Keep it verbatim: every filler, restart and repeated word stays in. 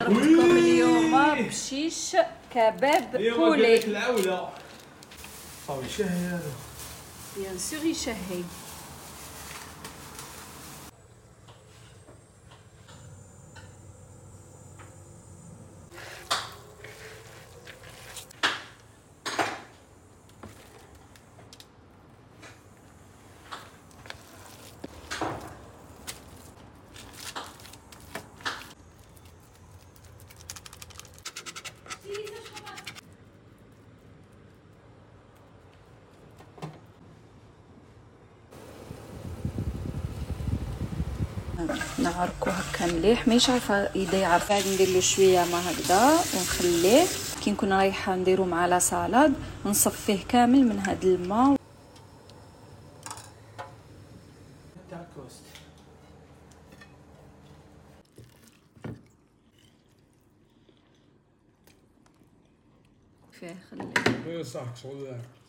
عرفتكم اليوم بشيش كباب بولي. العولة صافي يشهي هذا بيان سور يشهي. نعركو هكا مليح، مانيش عارفه اذا يعرف. بعد ندير له شويه ما هكذا ونخليه. كي نكون رايحه نديرو مع لا سالاد نصفيه كامل من هاد الماء. تاع كوست فيه خليه وين صاحك شغل